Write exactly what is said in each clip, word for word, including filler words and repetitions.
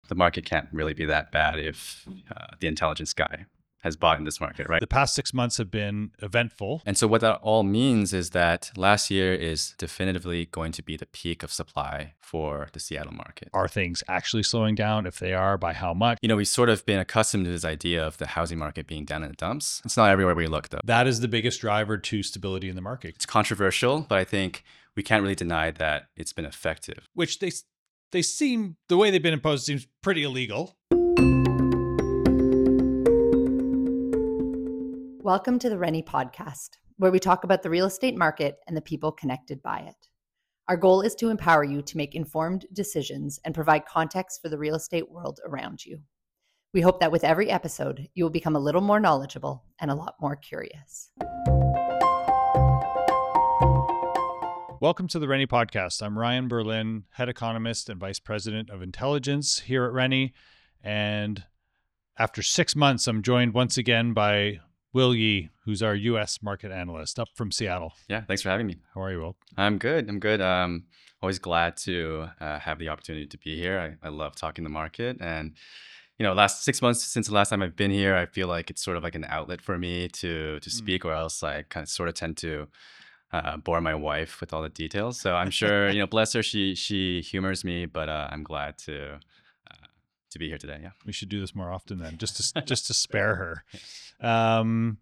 the market can't really be that bad if uh, the intelligence guy has bought in this market, right? The past six months have been eventful. And so what that all means is that last year is definitively going to be the peak of supply for the Seattle market. Are things actually slowing down? If they are, by how much? You know, we've sort of been accustomed to this idea of the housing market being down in the dumps. It's not everywhere we look, though. That is the biggest driver to stability in the market. It's controversial, but I think we can't really deny that it's been effective. Which they they seem, the way they've been imposed seems pretty illegal. Welcome to the Rennie Podcast, where we talk about the real estate market and the people connected by it. Our goal is to empower you to make informed decisions and provide context for the real estate world around you. We hope that with every episode, you will become a little more knowledgeable and a lot more curious. Welcome to the Rennie Podcast. I'm Ryan Berlin, head economist and vice president of intelligence here at Rennie. And after six months, I'm joined once again by Will Yee, who's our U S market analyst up from Seattle. Yeah, thanks for having me. How are you, Will? I'm good. I'm good. Um, always glad to uh, have the opportunity to be here. I, I love talking the market. And, you know, last six months since the last time I've been here, I feel like it's sort of like an outlet for me to to speak, mm. or else I kind of sort of tend to uh, bore my wife with all the details. So I'm sure, you know, bless her, she she humors me, but uh, I'm glad to to be here today. Yeah, we should do this more often then, just to just to spare her. Um,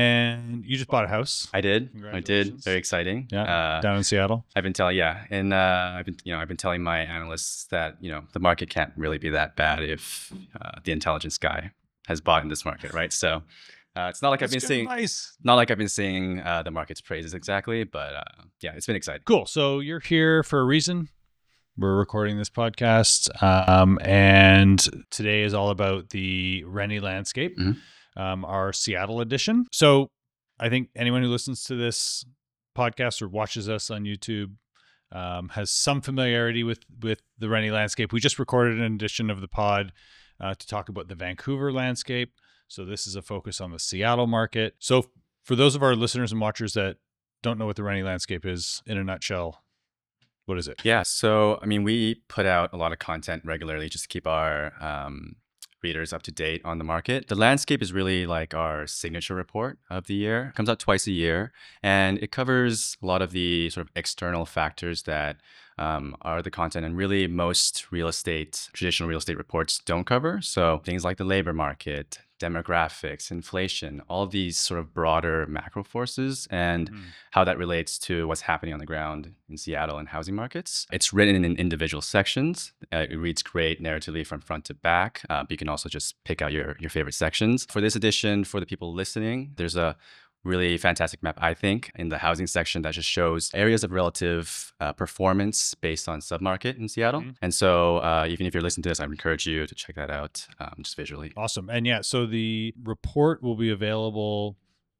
and you just bought a house. I did. I did. Very exciting. Yeah, uh, down in Seattle. I've been telling, yeah, and uh, I've been, you know, I've been telling my analysts that you know the market can't really be that bad if uh, the intelligence guy has bought in this market, right? So uh, it's not like That's I've been seeing, nice. not like I've been seeing uh, the market's praises exactly, but uh, yeah, it's been exciting. Cool. So you're here for a reason. We're recording this podcast, um, and today is all about the Rennie landscape, mm-hmm. um, our Seattle edition. So I think anyone who listens to this podcast or watches us on YouTube um, has some familiarity with, with the Rennie landscape. We just recorded an edition of the pod uh, to talk about the Vancouver landscape. So this is a focus on the Seattle market. So for those of our listeners and watchers that don't know what the Rennie landscape is, in a nutshell, what is it? Yeah. So, I mean, we put out a lot of content regularly just to keep our um, readers up to date on the market. The landscape is really like our signature report of the year. It comes out twice a year, and it covers a lot of the sort of external factors that um, are the content and really most real estate, traditional real estate reports don't cover. So things like the labor market, demographics, inflation, all of these sort of broader macro forces and mm. how that relates to what's happening on the ground in Seattle and housing markets. It's written in individual sections. Uh, it reads great narratively from front to back, uh, but you can also just pick out your, your favorite sections. For this edition, for the people listening, there's a really fantastic map, I think, in the housing section that just shows areas of relative uh, performance based on submarket in Seattle. Mm-hmm. And so uh, even if you're listening to this, I would encourage you to check that out um, just visually. Awesome. And yeah, so the report will be available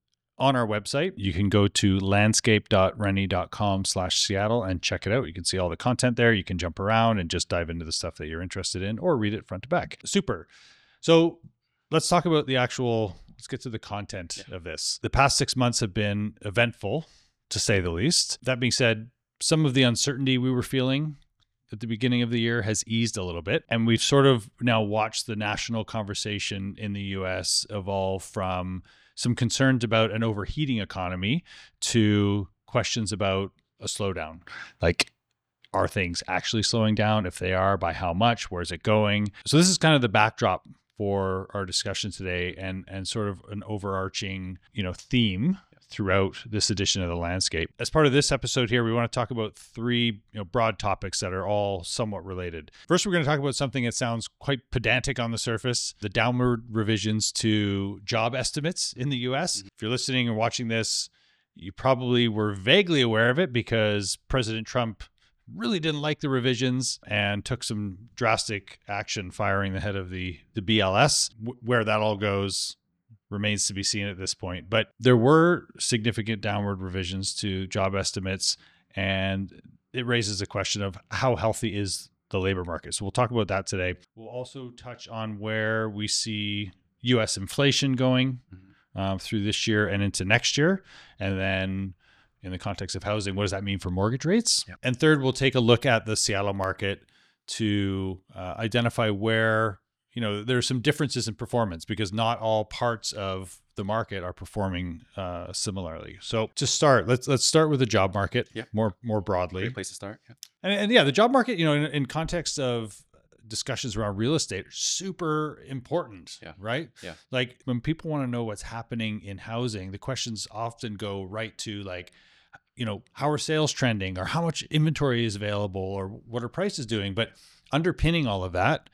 on our website. You can go to landscape.rennie.com slash Seattle and check it out. You can see all the content there. You can jump around and just dive into the stuff that you're interested in or read it front to back. Super. So let's talk about the actual... Let's get to the content yeah. of this. The past six months have been eventful, to say the least. That being said, some of the uncertainty we were feeling at the beginning of the year has eased a little bit. And we've sort of now watched the national conversation in the U S evolve from some concerns about an overheating economy to questions about a slowdown. Like, are things actually slowing down? If they are, by how much? Where's it going? So this is kind of the backdrop for our discussion today, and and sort of an overarching, you know, theme throughout this edition of the landscape. As part of this episode here, we want to talk about three, you know, broad topics that are all somewhat related. First, we're going to talk about something that sounds quite pedantic on the surface: the downward revisions to job estimates in the U S. Mm-hmm. If you're listening or watching this, you probably were vaguely aware of it because President Trump really didn't like the revisions and took some drastic action, firing the head of the, the B L S. W- where that all goes remains to be seen at this point. But there were significant downward revisions to job estimates, and it raises a question of how healthy is the labor market. So we'll talk about that today. We'll also touch on where we see U S inflation going mm-hmm. um, through this year and into next year. And then in the context of housing, what does that mean for mortgage rates? Yep. And third, we'll take a look at the Seattle market to uh, identify where, you know, there's some differences in performance because not all parts of the market are performing uh, similarly. So to start, let's let's start with the job market Yeah. more more broadly. Great place to start. Yeah. And, and yeah, the job market, you know, in, in context of discussions around real estate, are super important, Yeah. right? Yeah. Like when people want to know what's happening in housing, the questions often go right to like, you know, how are sales trending or how much inventory is available or what are prices doing? But underpinning all of that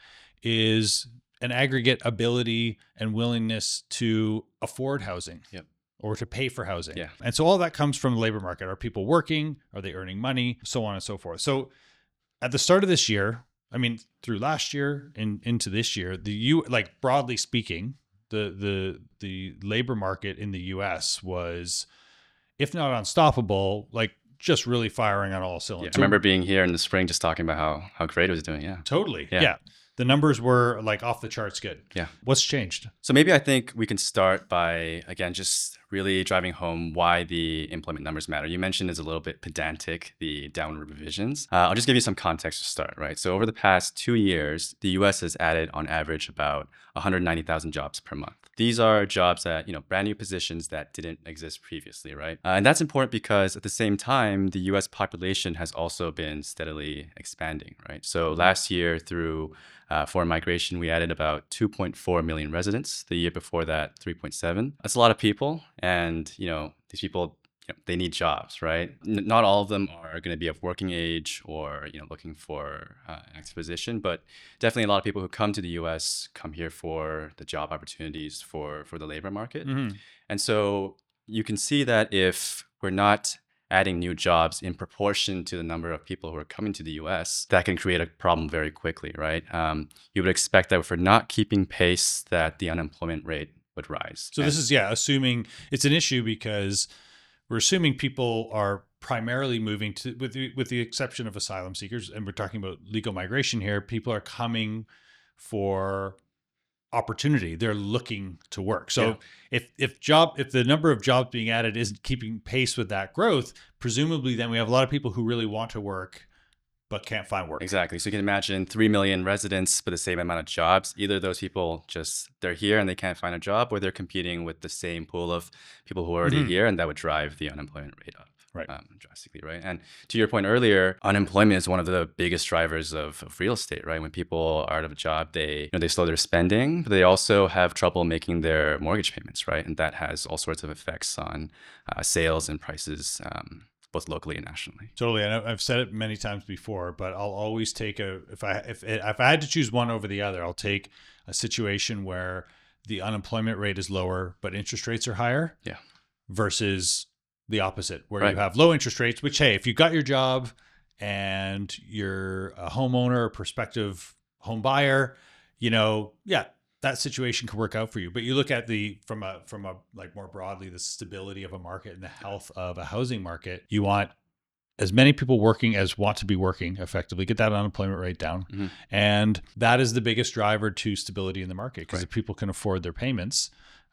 is an aggregate ability and willingness to afford housing. Yep. Or to pay for housing. Yeah. And so all that comes from the labor market. Are people working? Are they earning money? So on and so forth. So at the start of this year, I mean, through last year and into this year, the U like broadly speaking, the the the labor market in the U S was, if not unstoppable, like just really firing on all Yeah. cylinders. I remember being here in the spring just talking about how how great it was doing. Yeah. Totally. Yeah. Yeah. The numbers were like off the charts good. Yeah. What's changed? So maybe I think we can start by, again, just really driving home why the employment numbers matter. You mentioned it's a little bit pedantic, the downward revisions. Uh, I'll just give you some context to start, right? So over the past two years, the U S has added on average about one hundred ninety thousand jobs per month. These are jobs that, you know, brand new positions that didn't exist previously, right? Uh, and that's important because at the same time, the U S population has also been steadily expanding, right? So last year through uh, foreign migration, we added about two point four million residents. The year before that, three point seven. That's a lot of people. And, you know, these people, you know, they need jobs, right? N- not all of them are going to be of working age or, you know, looking for uh, an active position, but definitely a lot of people who come to the U S come here for the job opportunities for, for the labor market. Mm-hmm. And so you can see that if we're not adding new jobs in proportion to the number of people who are coming to the U S, that can create a problem very quickly, right? Um, you would expect that if we're not keeping pace, that the unemployment rate would rise. So And- this is, yeah, assuming it's an issue because we're assuming people are primarily moving to, with the, with the exception of asylum seekers, and we're talking about legal migration here, people are coming for opportunity. They're looking to work. So Yeah. if if job if the number of jobs being added isn't keeping pace with that growth, presumably then we have a lot of people who really want to work but can't find work. Exactly. So you can imagine three million residents for the same amount of jobs. Either those people just, they're here and they can't find a job, or they're competing with the same pool of people who are already Mhm. here, and that would drive the unemployment rate up. Right. Um, drastically, right? And to your point earlier, unemployment is one of the biggest drivers of, of real estate, right? When people are out of a job, they you know they slow their spending, but they also have trouble making their mortgage payments, right? And that has all sorts of effects on uh, sales and prices, um, both locally and nationally. Totally, and I- I've said it many times before, but I'll always take a if I if if I had to choose one over the other, I'll take a situation where the unemployment rate is lower but interest rates are higher. Yeah. Versus the opposite, where Right. you have low interest rates. Which, hey, if you got your job and you're a homeowner, a prospective home buyer, you know, yeah, that situation could work out for you. But you look at the from a from a like more broadly the stability of a market and the health of a housing market. You want as many people working as want to be working effectively, get that unemployment rate down. Mhm. And that is the biggest driver to stability in the market, because Right. if people can afford their payments,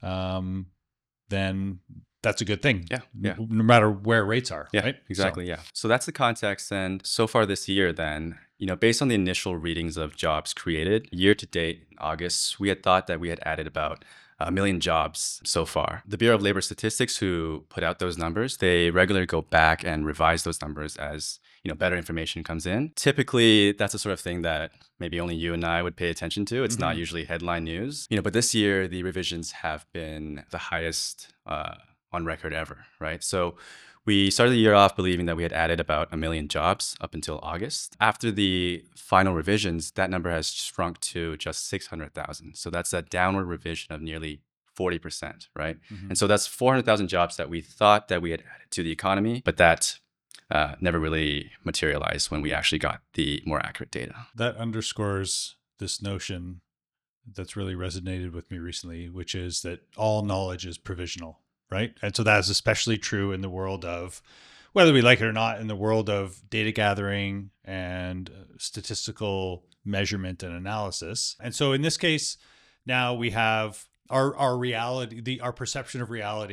um, then that's a good thing. Yeah, yeah. n- No matter where rates are. Yeah, Right. exactly. Yeah. So that's the context. And so far this year, then, you know, based on the initial readings of jobs created year to date in August, we had thought that we had added about a million jobs so far. The Bureau of Labor Statistics, who put out those numbers, they regularly go back and revise those numbers as, you know, better information comes in. Typically, that's the sort of thing that maybe only you and I would pay attention to. It's not Mhm. usually headline news, you know, but this year the revisions have been the highest uh, on record ever, right? So we started the year off believing that we had added about a million jobs up until August. After the final revisions, that number has shrunk to just six hundred thousand. So that's a downward revision of nearly forty percent, right? Mhm. And so that's four hundred thousand jobs that we thought that we had added to the economy, but that uh, never really materialized when we actually got the more accurate data. That underscores this notion that's really resonated with me recently, which is that all knowledge is provisional, right? And so that is especially true in the world of, whether we like it or not, in the world of data gathering and uh, statistical measurement and analysis. And so in this case, now we have our our reality, the our perception of reality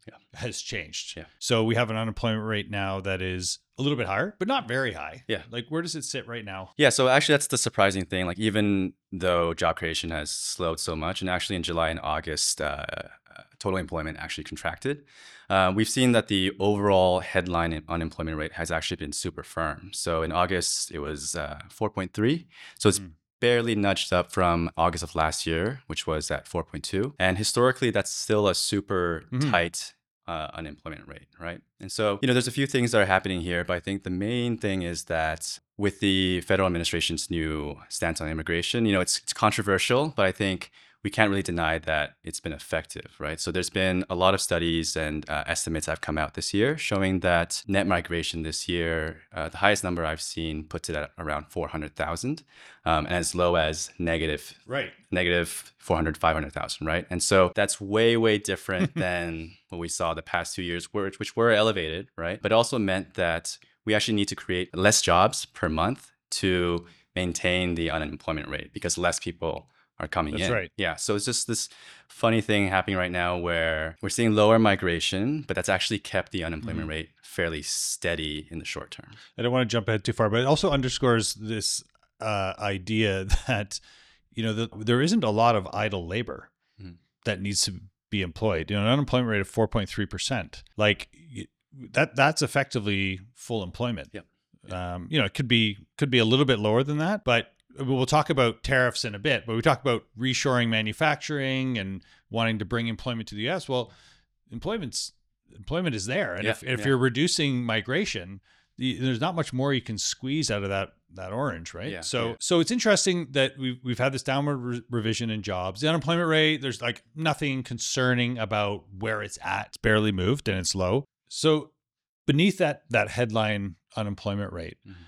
Yeah. has changed. Yeah. So we have an unemployment rate now that is a little bit higher, but not very high. Yeah. Like, where does it sit right now? Yeah, so actually that's the surprising thing. Like even though job creation has slowed so much, and actually in July and August, uh, uh, total employment actually contracted. Uh, we've seen that the overall headline in- unemployment rate has actually been super firm. So in August it was uh, four point three. So it's Mm. barely nudged up from August of last year, which was at four point two. And historically, that's still a super Mhm. tight uh, unemployment rate, right? And so, you know, there's a few things that are happening here, but I think the main thing is that with the federal administration's new stance on immigration, you know, it's, it's controversial, but I think we can't really deny that it's been effective, right? So there's been a lot of studies and uh, estimates that have come out this year showing that net migration this year, uh, the highest number I've seen puts it at around four hundred thousand, um, and as low as negative Right. negative four hundred, five hundred thousand, right? And so that's way, way different than what we saw the past two years, which, which were elevated, right? But it also meant that we actually need to create less jobs per month to maintain the unemployment rate because less people are coming That's in. right. Yeah. So it's just this funny thing happening right now where we're seeing lower migration, but that's actually kept the unemployment Mhm. rate fairly steady in the short term. I don't want to jump ahead too far, but it also underscores this uh, idea that, you know, the, there isn't a lot of idle labor Mhm. that needs to be employed. You know, an unemployment rate of four point three percent, like y- that, that's effectively full employment. Yep. Um, you know, it could be, could be a little bit lower than that, but we'll talk about tariffs in a bit, but we talk about reshoring manufacturing and wanting to bring employment to the U S. Well, employment's employment is there. And Yeah, if, if yeah. you're reducing migration, the, there's not much more you can squeeze out of that that orange, right? Yeah, so yeah. so it's interesting that we've we've had this downward re- revision in jobs. The unemployment rate, there's like nothing concerning about where it's at. It's barely moved and it's low. So beneath that that headline unemployment rate, Mhm.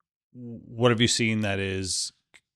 what have you seen that is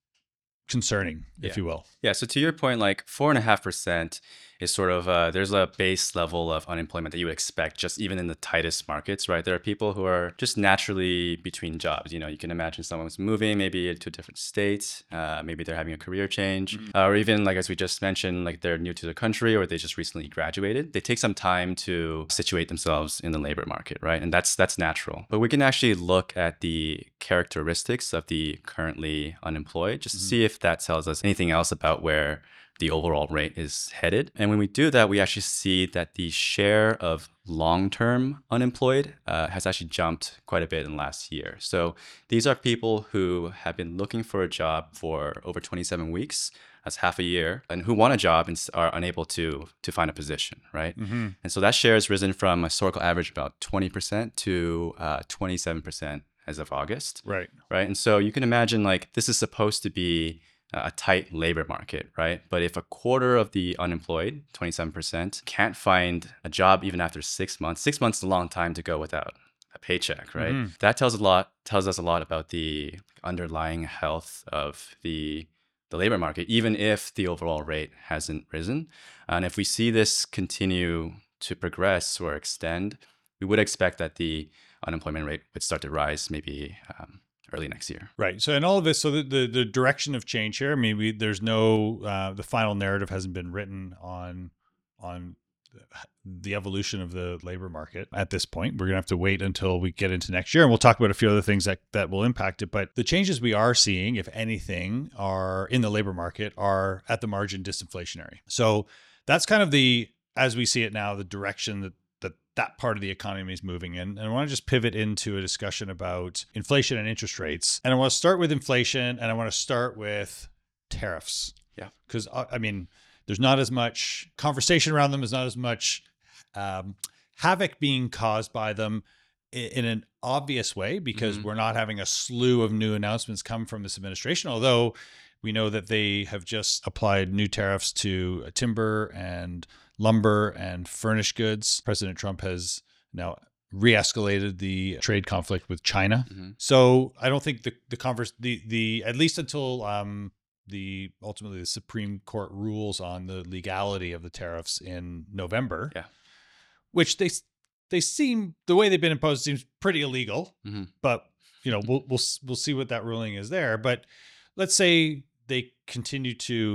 concerning, if Yeah. you will? Yeah. So to your point, like four and a half percent is sort of uh, there's a base level of unemployment that you would expect just even in the tightest markets, right? There are people who are just naturally between jobs. You know, you can imagine someone's moving maybe to a different state, uh, maybe they're having a career change, uh, or even like as we just mentioned, like they're new to the country or they just recently graduated. They take some time to situate themselves in the labor market, right? And that's that's natural. But we can actually look at the characteristics of the currently unemployed just to Mhm. see if that tells us anything else about where the overall rate is headed. And when we do that, we actually see that the share of long-term unemployed uh, has actually jumped quite a bit in the last year. So these are people who have been looking for a job for over twenty-seven weeks, that's half a year, and who want a job and s- are unable to to find a position, right? Mm-hmm. And so that share has risen from a historical average about twenty percent to uh, twenty-seven percent as of August, Right. right? And so you can imagine like this is supposed to be a tight labor market, right? But if a quarter of the unemployed, twenty-seven percent, can't find a job even after six months, six months is a long time to go without a paycheck, right? Mhm. That tells a lot, tells us a lot about the underlying health of the the labor market, even if the overall rate hasn't risen. And if we see this continue to progress or extend, we would expect that the unemployment rate would start to rise maybe um, early next year. Right. So, and all of this, so the, the, the direction of change here, I mean, we, there's no, uh, the final narrative hasn't been written on, on the evolution of the labor market at this point. We're going to have to wait until we get into next year, and we'll talk about a few other things that, that will impact it. But the changes we are seeing, if anything, are in the labor market are at the margin disinflationary. So that's kind of the, as we see it now, the direction that that that part of the economy is moving in. And I want to just pivot into a discussion about inflation and interest rates. And I want to start with inflation, and I want to start with tariffs. Yeah. Because, I mean, there's not as much conversation around them. There's not as much um, havoc being caused by them in an obvious way, because Mhm. we're not having a slew of new announcements come from this administration, although we know that they have just applied new tariffs to timber and lumber and furnished goods. President Trump has now re-escalated the trade conflict with China. Mhm. So I don't think the the converse the the at least until um the ultimately the Supreme Court rules on the legality of the tariffs in November. Yeah. Which they they seem, the way they've been imposed seems pretty illegal. Mhm. But you know, we'll we'll we'll see what that ruling is there. But let's say they continue to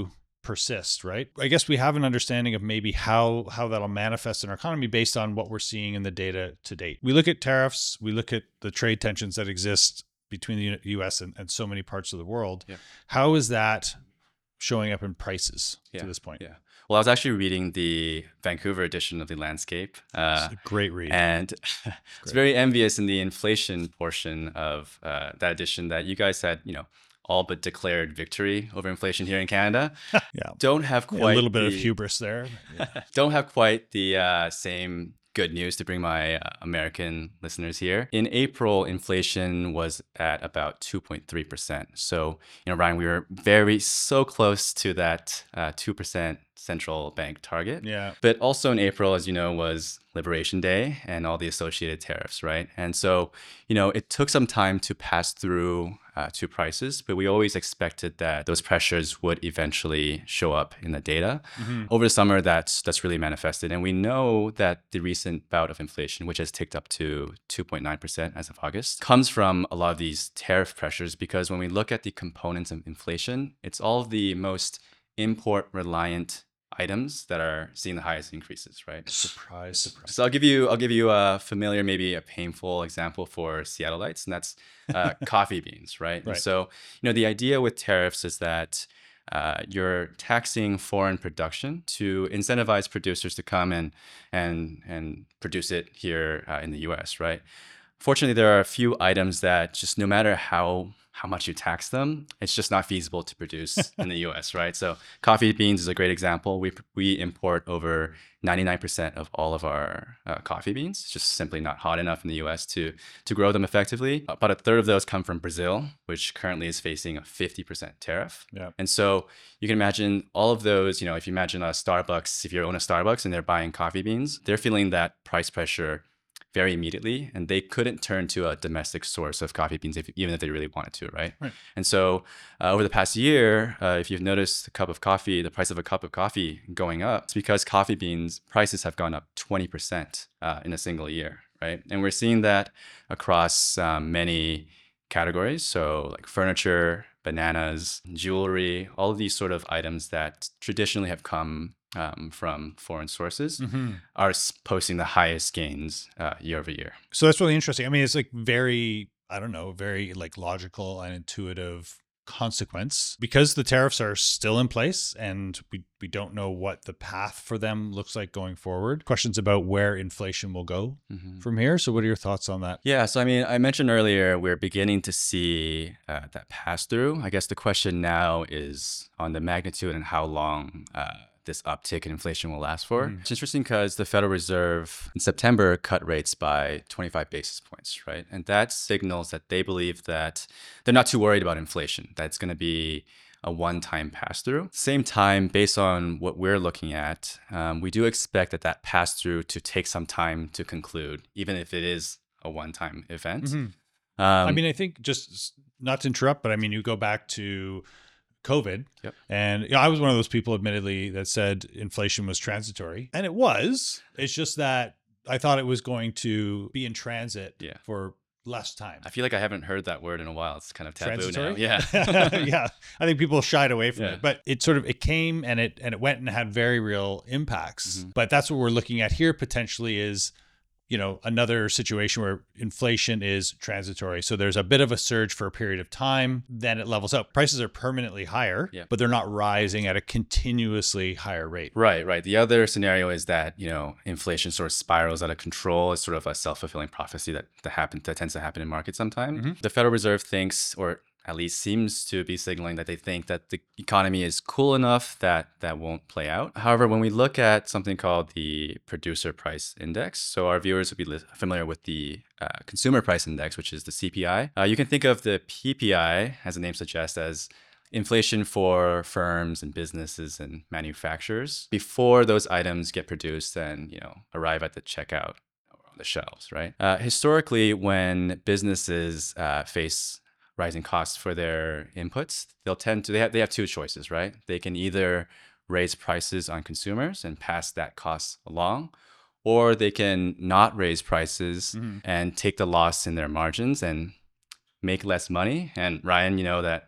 persist, right? I guess we have an understanding of maybe how how that'll manifest in our economy based on what we're seeing in the data to date. We look at tariffs, we look at the trade tensions that exist between the U S and, and so many parts of the world. Yeah. How is that showing up in prices yeah. to this point? Yeah. Well, I was actually reading the Vancouver edition of The Landscape. Uh, It's a great read. And it's very envious in the inflation portion of uh, that edition that you guys had, you know, all but declared victory over inflation here in Canada. Yeah. Don't have Yeah, quite a little bit the, of hubris there. Yeah. don't have quite the uh, same good news to bring my uh, American listeners here. In April, inflation was at about two point three percent. So, you know, Ryan, we were very so close to that uh, two percent central bank target. Yeah. But also in April, as you know, was Liberation Day and all the associated tariffs, right? And so, you know, it took some time to pass through uh, to prices, but we always expected that those pressures would eventually show up in the data. Mm-hmm. Over the summer, that's that's really manifested. And we know that the recent bout of inflation, which has ticked up to two point nine percent as of August, comes from a lot of these tariff pressures, because when we look at the components of inflation, it's all the most import-reliant items that are seeing the highest increases, right? Surprise, surprise. So I'll give you I'll give you a familiar, maybe a painful example for Seattleites, and that's uh, coffee beans, right? Right. And so, you know, the idea with tariffs is that uh, you're taxing foreign production to incentivize producers to come and and and produce it here uh, in the U S, right? Fortunately, there are a few items that just no matter how how much you tax them, it's just not feasible to produce in the U S, right? So coffee beans is a great example. We we import over ninety-nine percent of all of our uh, coffee beans. It's just simply not hot enough in the U S to to grow them effectively. About a third of those come from Brazil, which currently is facing a fifty percent tariff. Yeah. And so you can imagine all of those, you know, if you imagine a Starbucks, if you own a Starbucks and they're buying coffee beans, they're feeling that price pressure very immediately, and they couldn't turn to a domestic source of coffee beans if, even if they really wanted to, right? Right. And so uh, over the past year, uh, if you've noticed a cup of coffee, the price of a cup of coffee going up, it's because coffee beans prices have gone up twenty percent uh, in a single year, right? And we're seeing that across um, many categories. So like furniture, bananas, jewelry, all of these sort of items that traditionally have come Um, from foreign sources Mm-hmm. are s- posting the highest gains uh, year over year. So that's really interesting. I mean, it's like very, I don't know, very like logical and intuitive consequence because the tariffs are still in place and we, we don't know what the path for them looks like going forward. Questions about where inflation will go Mm-hmm. from here. So what are your thoughts on that? Yeah, so I mean, I mentioned earlier we're beginning to see uh, that pass through. I guess the question now is on the magnitude and how long uh, this uptick in inflation will last for. Mm. It's interesting because the Federal Reserve in September cut rates by twenty-five basis points, right? And that signals that they believe that they're not too worried about inflation, that it's going to be a one-time pass-through. Same time, based on what we're looking at, um, we do expect that that pass-through to take some time to conclude, even if it is a one-time event. Mhm. Um, I mean, I think just not to interrupt, but I mean, you go back to COVID. Yep. And you know, I was one of those people, admittedly, that said inflation was transitory. And it was. It's just that I thought it was going to be in transit Yeah. for less time. I feel like I haven't heard that word in a while. It's kind of taboo Transitory? now. Yeah. yeah. I think people shied away from Yeah. it. But it sort of it came and it and it went and had very real impacts. Mhm. But that's what we're looking at here potentially is, you know, another situation where inflation is transitory. So there's a bit of a surge for a period of time, then it levels out. Prices are permanently higher, Yeah. but they're not rising at a continuously higher rate. Right, right. The other scenario is that, you know, inflation sort of spirals out of control. It's sort of a self-fulfilling prophecy that that happens that tends to happen in markets sometimes. Mhm. The Federal Reserve thinks, or at least seems to be signaling that they think that the economy is cool enough that that won't play out. However, when we look at something called the Producer Price Index, so our viewers will be li- familiar with the uh, Consumer Price Index, which is the C P I. Uh, you can think of the P P I, as the name suggests, as inflation for firms and businesses and manufacturers before those items get produced and, you know, arrive at the checkout or on the shelves, right? Uh, historically, when businesses uh, face rising costs for their inputs, they'll tend to they have they have two choices, right? They can either raise prices on consumers and pass that cost along, or they can not raise prices Mhm. and take the loss in their margins and make less money. And Ryan, you know that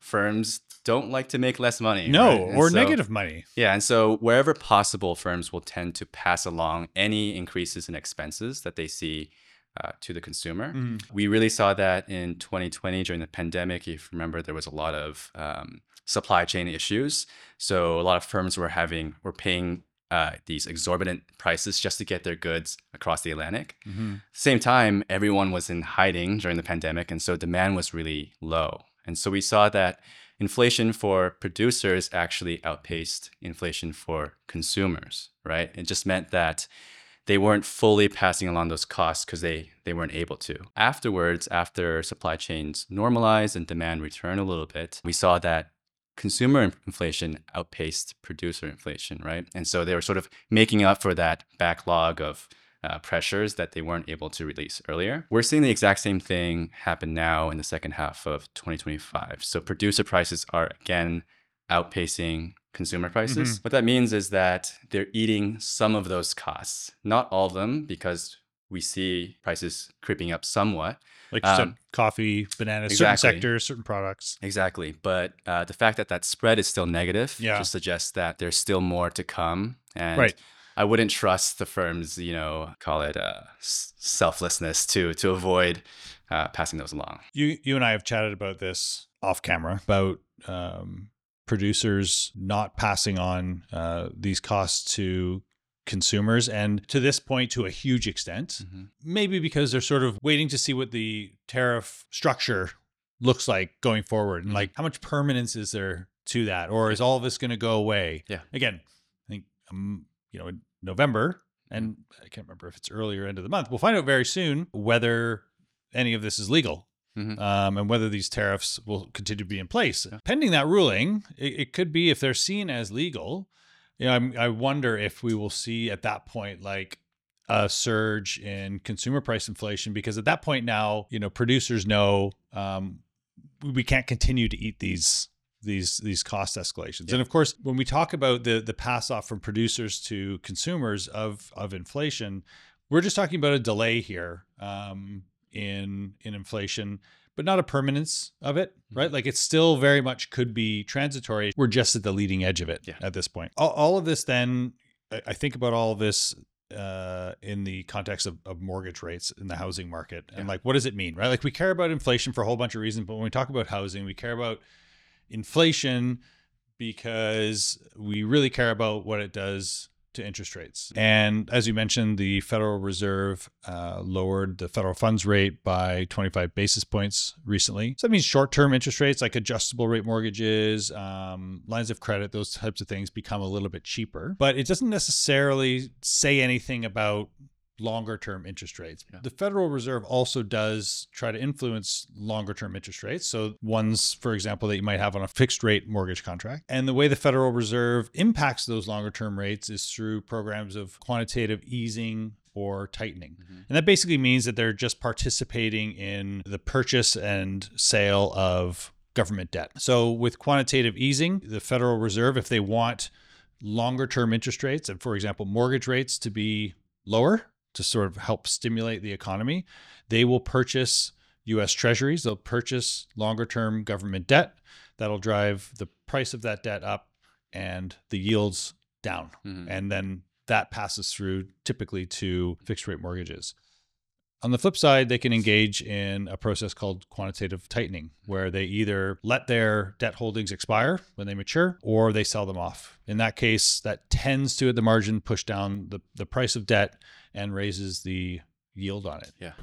firms don't like to make less money. No, right? And or so- negative money. Yeah, and so wherever possible, firms will tend to pass along any increases in expenses that they see uh, to the consumer. Mhm. We really saw that in twenty twenty during the pandemic. If you remember, there was a lot of um, supply chain issues. So a lot of firms were having were paying uh, these exorbitant prices just to get their goods across the Atlantic. Mhm. Same time, everyone was in hiding during the pandemic, and so demand was really low. And so we saw that inflation for producers actually outpaced inflation for consumers, right? It just meant that they weren't fully passing along those costs because they, they weren't able to. Afterwards, after supply chains normalized and demand returned a little bit, we saw that consumer inflation outpaced producer inflation, right? And so they were sort of making up for that backlog of uh, pressures that they weren't able to release earlier. We're seeing the exact same thing happen now in the second half of twenty twenty-five. So producer prices are again outpacing consumer prices. Mhm. What that means is that they're eating some of those costs, not all of them, because we see prices creeping up somewhat. Like you said, Um, coffee, bananas, certain exactly. sectors, certain products. Exactly. But uh, the fact that that spread is still negative Yeah. just suggests that there's still more to come. And Right. I wouldn't trust the firms, you know, call it uh, s- selflessness to to avoid uh, passing those along. You you and I have chatted about this off camera about um, producers not passing on uh, these costs to consumers, and to this point, to a huge extent, Mhm. maybe because they're sort of waiting to see what the tariff structure looks like going forward, and Mhm. like how much permanence is there to that, or is all of this going to go away? Yeah. Again, I think um, you know in November, and I can't remember if it's early or end of the month. We'll find out very soon whether any of this is legal. Mhm. Um, and whether these tariffs will continue to be in place. Yeah. Pending that ruling, it, it could be, if they're seen as legal, you know, I'm, I wonder if we will see at that point like a surge in consumer price inflation, because at that point now, you know, producers know um, we we can't continue to eat these these these cost escalations. Yeah. And of course, when we talk about the the pass off from producers to consumers of of inflation, we're just talking about a delay here. Um, in in inflation, but not a permanence of it, right? Like it still very much could be transitory. We're just at the leading edge of it Yeah. at this point. All, all of this then, I I think about all of this uh, in the context of, of mortgage rates in the housing market. And Yeah. like, what does it mean, right? Like we care about inflation for a whole bunch of reasons, but when we talk about housing, we care about inflation because we really care about what it does to interest rates. And as you mentioned, the Federal Reserve uh, lowered the federal funds rate by twenty-five basis points recently. So that means short-term interest rates like adjustable rate mortgages, um, lines of credit, those types of things become a little bit cheaper. But it doesn't necessarily say anything about longer term interest rates. Yeah. The Federal Reserve also does try to influence longer term interest rates. So ones, for example, that you might have on a fixed rate mortgage contract. And the way the Federal Reserve impacts those longer term rates is through programs of quantitative easing or tightening. Mm-hmm. And that basically means that they're just participating in the purchase and sale of government debt. So with quantitative easing, the Federal Reserve, if they want longer term interest rates and, for example, mortgage rates to be lower, to sort of help stimulate the economy, they will purchase U S treasuries. They'll purchase longer term government debt. That'll drive the price of that debt up and the yields down. Mhm. And then that passes through typically to fixed rate mortgages. On the flip side, they can engage in a process called quantitative tightening, where they either let their debt holdings expire when they mature or they sell them off. In that case, that tends to, at the margin, push down the, the price of debt and raises the yield on it. Yeah.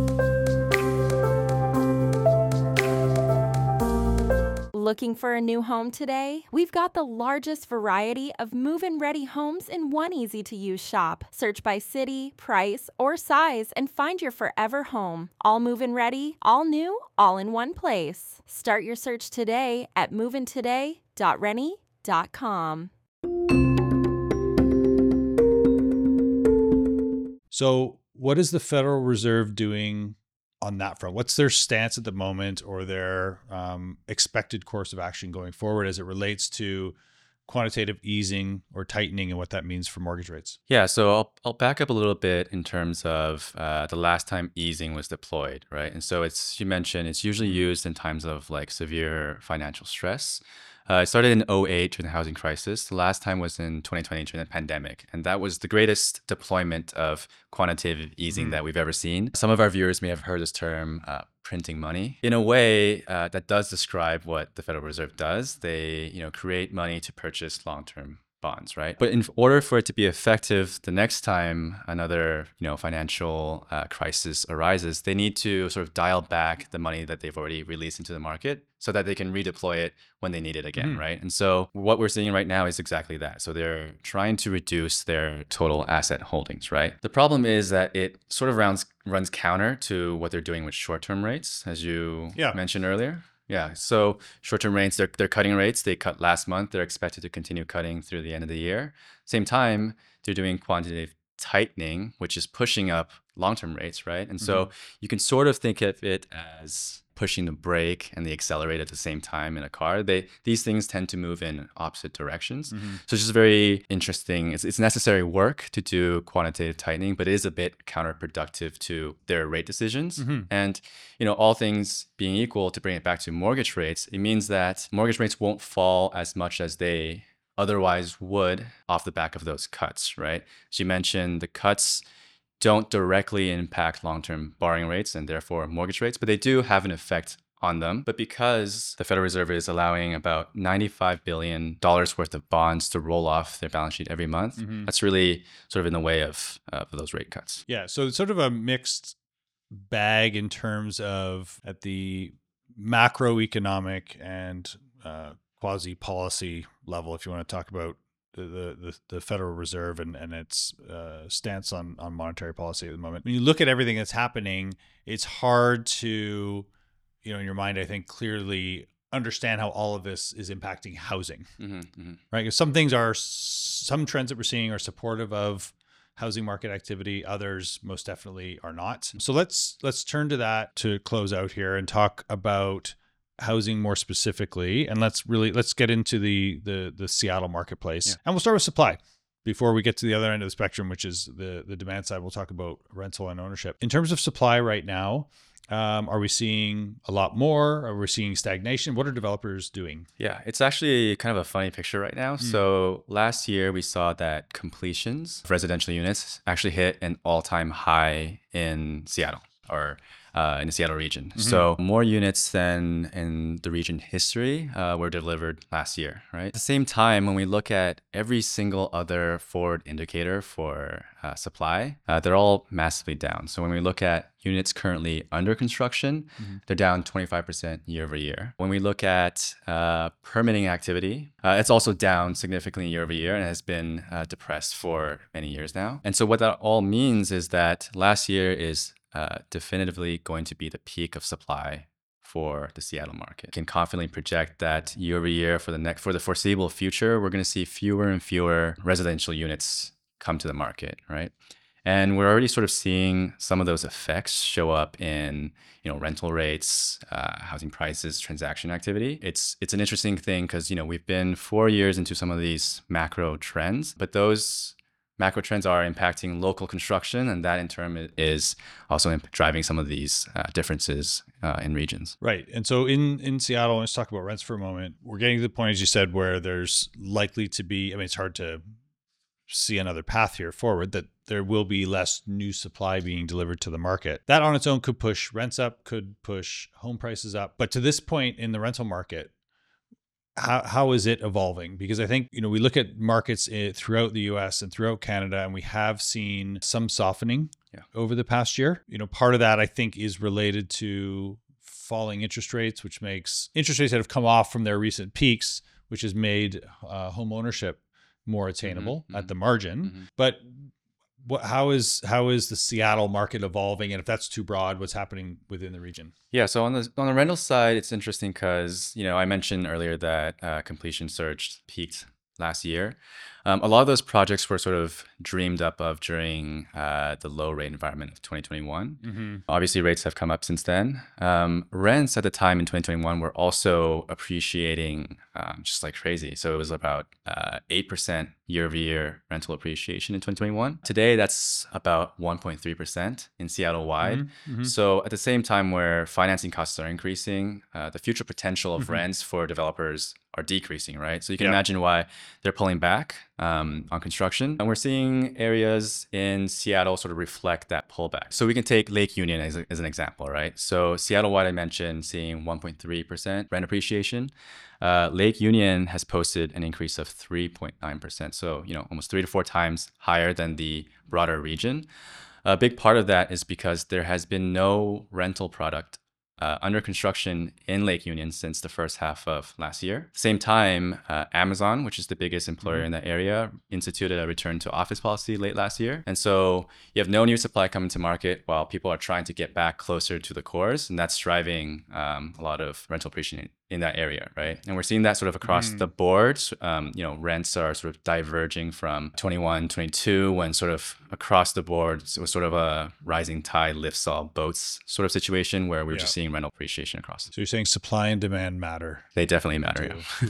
Looking for a new home today? We've got the largest variety of move-in ready homes in one easy-to-use shop. Search by city, price, or size and find your forever home. All move-in ready, all new, all in one place. Start your search today at move in today dot rennie dot com. So, what is the Federal Reserve doing on that front? What's their stance at the moment, or their um, expected course of action going forward as it relates to quantitative easing or tightening and what that means for mortgage rates? Yeah, so I'll, I'll back up a little bit in terms of uh, the last time easing was deployed, right? And so it's, you mentioned, it's usually used in times of like severe financial stress. Uh, it started in oh eight during the housing crisis. The last time was in twenty twenty during the pandemic. And that was the greatest deployment of quantitative easing Mm. that we've ever seen. Some of our viewers may have heard this term, uh, printing money. In a way, uh, that does describe what the Federal Reserve does. They, you know, create money to purchase long-term bonds, right? But in order for it to be effective the next time another, you know, financial uh, crisis arises, they need to sort of dial back the money that they've already released into the market so that they can redeploy it when they need it again, Mhm. right? And so what we're seeing right now is exactly that. So they're trying to reduce their total asset holdings, right? The problem is that it sort of rounds, runs counter to what they're doing with short-term rates, as you Yeah. mentioned earlier. Yeah. So short-term rates, they're, they're cutting rates. They cut last month. They're expected to continue cutting through the end of the year. Same time, they're doing quantitative tightening, which is pushing up long-term rates, right? And so you can sort of think of it as pushing the brake and the accelerator at the same time in a car. They These things tend to move in opposite directions. Mm-hmm. So it's just very interesting. It's, it's necessary work to do quantitative tightening, but it is a bit counterproductive to their rate decisions. Mm-hmm. And, you know, all things being equal, to bring it back to mortgage rates, it means that mortgage rates won't fall as much as they otherwise would off the back of those cuts, right? As you mentioned, the cuts don't directly impact long-term borrowing rates and therefore mortgage rates, but they do have an effect on them. But because the Federal Reserve is allowing about ninety-five billion dollars worth of bonds to roll off their balance sheet every month, Mhm. that's really sort of in the way of uh, those rate cuts. Yeah, so it's sort of a mixed bag in terms of at the macroeconomic and uh, quasi policy level, if you want to talk about the the, the Federal Reserve and, and its uh, stance on, on monetary policy at the moment. When you look at everything that's happening, it's hard to, you know, in your mind, I think, clearly understand how all of this is impacting housing, Mm-hmm, mm-hmm. right? Because some things are, some trends that we're seeing are supportive of housing market activity. Others most definitely are not. So let's let's turn to that to close out here and talk about housing more specifically. And let's really let's get into the the the Seattle marketplace. Yeah. And we'll start with supply before we get to the other end of the spectrum, which is the the demand side. We'll talk about rental and ownership. In terms of supply right now, Um, are we seeing a lot more? Are we seeing stagnation? What are developers doing? Yeah, it's actually kind of a funny picture right now. Mm. So last year we saw that completions of residential units actually hit an all-time high in Seattle, or uh, in the Seattle region. Mm-hmm. So more units than in the region history uh, were delivered last year, right? At the same time, when we look at every single other forward indicator for uh, supply, uh, they're all massively down. So when we look at units currently under construction, Mm-hmm. they're down twenty-five percent year over year. When we look at uh, permitting activity, uh, it's also down significantly year over year and has been uh, depressed for many years now. And so what that all means is that last year is uh, definitively going to be the peak of supply for the Seattle market. Can confidently project that year over year for the next for the foreseeable future, we're going to see fewer and fewer residential units come to the market, right? And we're already sort of seeing some of those effects show up in, you know, rental rates, uh, housing prices, transaction activity. It's it's an interesting thing because, you know, we've been four years into some of these macro trends, but those macro trends are impacting local construction, and that in turn is also imp- driving some of these uh, differences uh, in regions. Right. And so in, in Seattle, let's talk about rents for a moment. We're getting to the point, as you said, where there's likely to be, I mean, it's hard to see another path here forward, that there will be less new supply being delivered to the market. That on its own could push rents up, could push home prices up. But to this point in the rental market, how how is it evolving? Because I think, you know, we look at markets throughout the U S and throughout Canada, and we have seen some softening Yeah. over the past year. You know, part of that I think is related to falling interest rates, which makes interest rates that have come off from their recent peaks, which has made uh, home ownership more attainable Mhm, at mhm. the margin. Mhm. But what, how is how is the Seattle market evolving? And if that's too broad, what's happening within the region? Yeah, so on the on the rental side, it's interesting because, you know, I mentioned earlier that uh, completion surge peaked last year. Um, a lot of those projects were sort of dreamed up of during uh, the low rate environment of twenty twenty-one. Mm-hmm. Obviously, rates have come up since then. Um, rents at the time in twenty twenty-one were also appreciating um, just like crazy. So it was about uh, eight percent year over year rental appreciation in twenty twenty-one. Today, that's about one point three percent in Seattle wide. Mm-hmm. Mm-hmm. So at the same time where financing costs are increasing, uh, the future potential of Mm-hmm. rents for developers are decreasing, right? So you can Yeah. imagine why they're pulling back um, on construction. And we're seeing areas in Seattle sort of reflect that pullback. So we can take Lake Union as, a, as an example, right? So Seattle-wide, I mentioned seeing one point three percent rent appreciation. Uh, Lake Union has posted an increase of three point nine percent. So, you know, almost three to four times higher than the broader region. A big part of that is because there has been no rental product Uh, under construction in Lake Union since the first half of last year. Same time, uh, Amazon, which is the biggest employer Mm-hmm. in that area, instituted a return to office policy late last year. And so you have no new supply coming to market while people are trying to get back closer to the cores. And that's driving um, a lot of rental appreciation in that area, right? And we're seeing that sort of across Mm. the board. Um, you know, rents are sort of diverging from twenty-one, twenty-two, when sort of across the board, it was sort of a rising tide lifts all boats sort of situation where we were Yeah. just seeing rental appreciation across. So you're saying supply and demand matter. They definitely matter.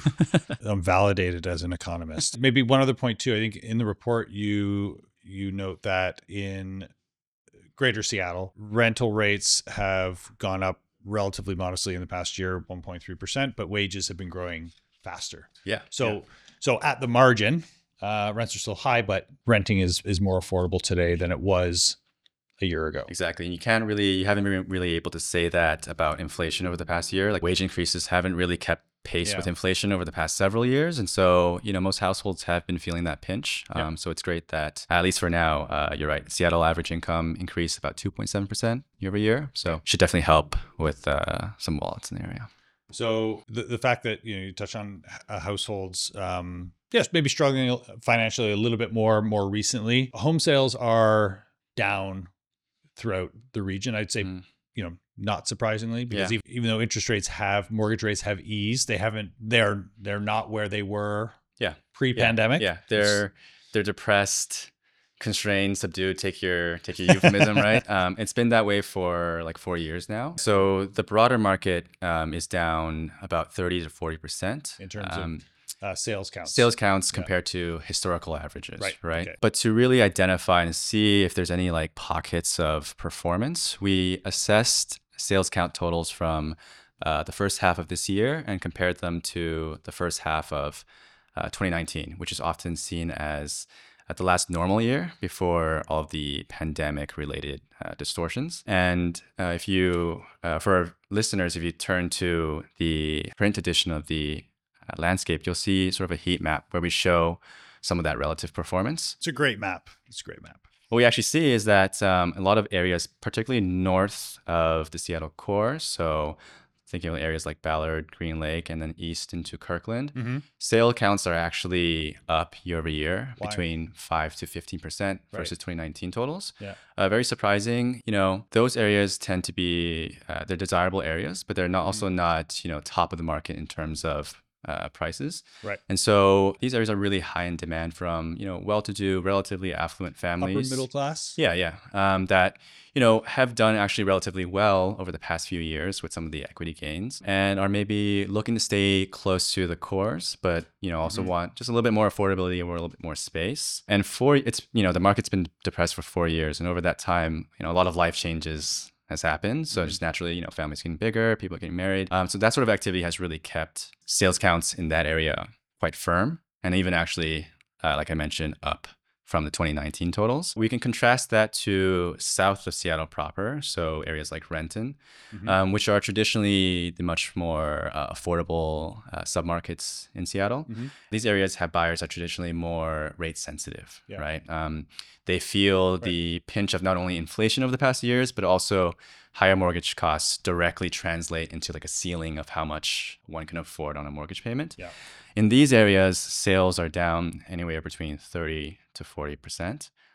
Yeah. I'm validated as an economist. Maybe one other point too. I think in the report you you note that in Greater Seattle, rental rates have gone up relatively modestly in the past year, one point three percent, but wages have been growing faster. Yeah. So yeah. so at the margin, uh, rents are still high, but renting is is more affordable today than it was a year ago. Exactly. And you can't really, you haven't been really able to say that about inflation over the past year. Like wage increases haven't really kept pace Yeah. with inflation over the past several years. And so, you know, most households have been feeling that pinch. Yeah. Um, so it's great that, at least for now, uh, you're right. Seattle average income increased about two point seven percent year over year. So should definitely help with uh, some wallets in the area. So the the fact that you know you touch on uh, households, um, yes, maybe struggling financially a little bit more more recently. Home sales are down throughout the region. I'd say, Mm. you know, not surprisingly, because Yeah. even, even though interest rates have mortgage rates have eased, they haven't. They're they're not where they were Yeah. pre-pandemic. Yeah. They're, they're depressed, constrained, subdued, take your take your euphemism, right? Um, it's been that way for like four years now. So the broader market um, is down about thirty to forty percent. In terms um, of uh, sales counts. sales counts Yeah. compared to historical averages, Right, right? okay. But to really identify and see if there's any like pockets of performance, we assessed sales count totals from uh, the first half of this year and compared them to the first half of uh, twenty nineteen, which is often seen as at the last normal year before all of the pandemic related uh, distortions. And uh, if you, uh, for our listeners, if you turn to the print edition of the uh, landscape, you'll see sort of a heat map where we show some of that relative performance. It's a great map. It's a great map. What we actually see is that um, a lot of areas, particularly north of the Seattle core, so thinking of areas like Ballard, Green Lake, and then east into Kirkland, Mm-hmm. sale counts are actually up year over year Why? between five to fifteen percent versus Right. twenty nineteen totals. Yeah. Uh, very surprising. You know, those areas tend to be, uh, they're desirable areas, but they're not also not, you know, top of the market in terms of uh, prices. Right. And so these areas are really high in demand from, you know, well-to-do, relatively affluent families. Upper middle class. Yeah, yeah. Um, that, you know, have done actually relatively well over the past few years with some of the equity gains and are maybe looking to stay close to the cores, but, you know, also Mhm. want just a little bit more affordability or a little bit more space. And for it's, you know, the market's been depressed for four years. And over that time, you know, a lot of life changes has happened. So Mhm. just naturally, you know, families getting bigger, people getting married. Um, so that sort of activity has really kept sales counts in that area quite firm. And even actually, uh, like I mentioned, up from the twenty nineteen totals. We can contrast that to south of Seattle proper, so areas like Renton, Mhm. um, which are traditionally the much more uh, affordable uh, submarkets in Seattle. Mhm. These areas have buyers that are traditionally more rate sensitive, Yeah. right? Um, they feel the pinch of not only inflation over the past years, but also higher mortgage costs directly translate into like a ceiling of how much one can afford on a mortgage payment. Yeah. In these areas, sales are down anywhere between thirty to forty percent.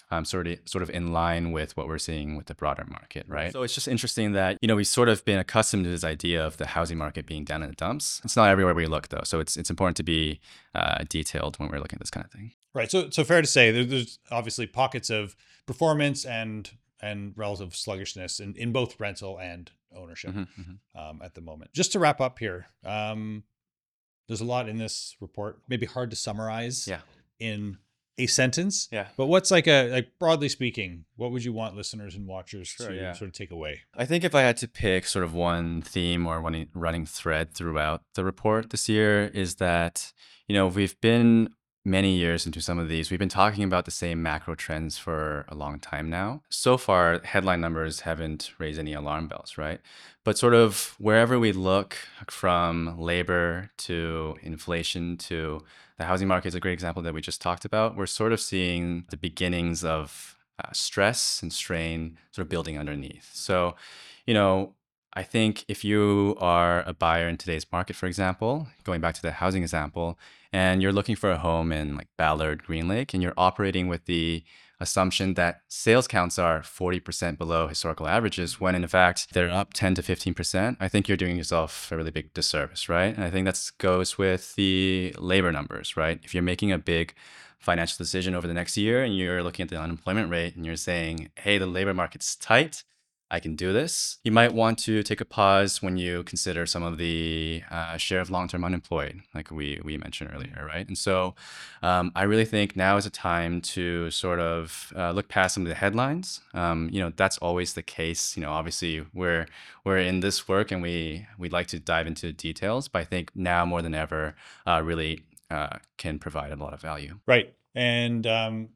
um, sort of sort of in line with what we're seeing with the broader market, right? So it's just interesting that, you know, we've sort of been accustomed to this idea of the housing market being down in the dumps. It's not everywhere we look, though. So it's it's important to be uh, detailed when we're looking at this kind of thing. Right. So so fair to say there, there's obviously pockets of performance and and relative sluggishness in, in both rental and ownership Mm-hmm, mm-hmm. um, at the moment. Just to wrap up here, um, there's a lot in this report, maybe hard to summarize Yeah. in a sentence. Yeah. But what's like a, like broadly speaking, what would you want listeners and watchers Sure, to yeah. sort of take away? I think if I had to pick sort of one theme or one running thread throughout the report this year is that, you know, we've been many years into some of these. We've been talking about the same macro trends for a long time now. So far, headline numbers haven't raised any alarm bells, right? But sort of wherever we look, from labor to inflation to the housing market is a great example that we just talked about. We're sort of seeing the beginnings of uh, stress and strain sort of building underneath. So, you know, I think if you are a buyer in today's market, for example, going back to the housing example, and you're looking for a home in like Ballard, Green Lake, and you're operating with the assumption that sales counts are forty percent below historical averages, when in fact they're up ten to fifteen percent, I think you're doing yourself a really big disservice, right? And I think that goes with the labor numbers, right? If you're making a big financial decision over the next year and you're looking at the unemployment rate and you're saying, hey, the labor market's tight, I can do this. You might want to take a pause when you consider some of the uh, share of long-term unemployed, like we we mentioned earlier, right? And so um, I really think now is a time to sort of uh, look past some of the headlines. Um, you know, that's always the case. You know, obviously we're we're in this work and we we'd like to dive into details, but I think now more than ever, uh, really uh, can provide a lot of value. Right. And um,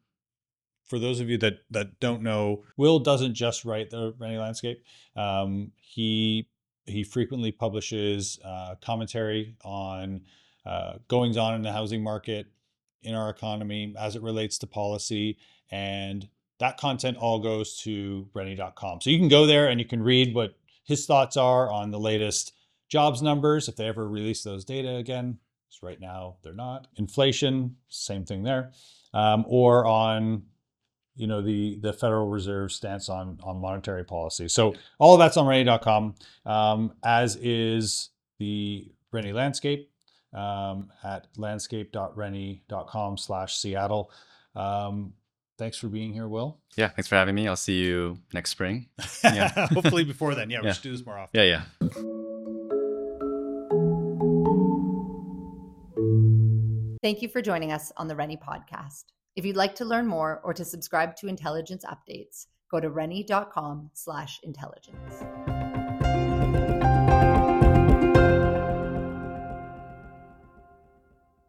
for those of you that that don't know, Will doesn't just write the Rennie Landscape. Um, he he frequently publishes uh, commentary on uh, goings on in the housing market, in our economy, as it relates to policy, and that content all goes to rennie dot com. So you can go there and you can read what his thoughts are on the latest jobs numbers, if they ever release those data again. Because right now they're not. Inflation, same thing there, um, or on you know, the, the Federal Reserve stance on, on monetary policy. So all of that's on rennie dot com, um, as is the Rennie Landscape um, at landscape dot rennie dot com slash Seattle. Um, thanks for being here, Will. Yeah, thanks for having me. I'll see you next spring. Yeah. Hopefully before then. Yeah, we Yeah. should do this more often. Yeah, yeah. Thank you for joining us on the Rennie Podcast. If you'd like to learn more or to subscribe to intelligence updates, go to rennie dot com slash intelligence.